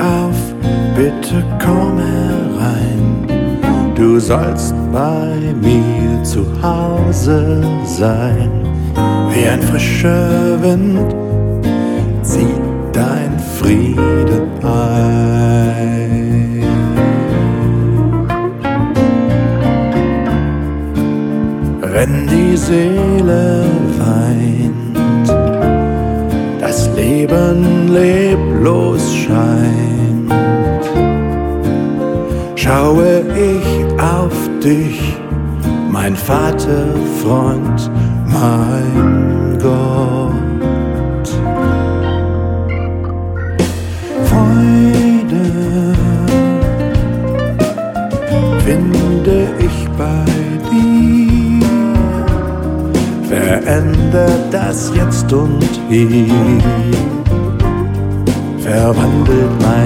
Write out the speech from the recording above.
auf, bitte komm herein. Du sollst bei mir zu Hause sein. Wie ein frischer Wind zieht dein Frieden ein. Wenn die Seele weint, das Leben leblos scheint, schaue ich auf dich, mein Vater, Freund, mein Gott. Freude finde ich bei dir, verändert das Jetzt und Hier, verwandelt mein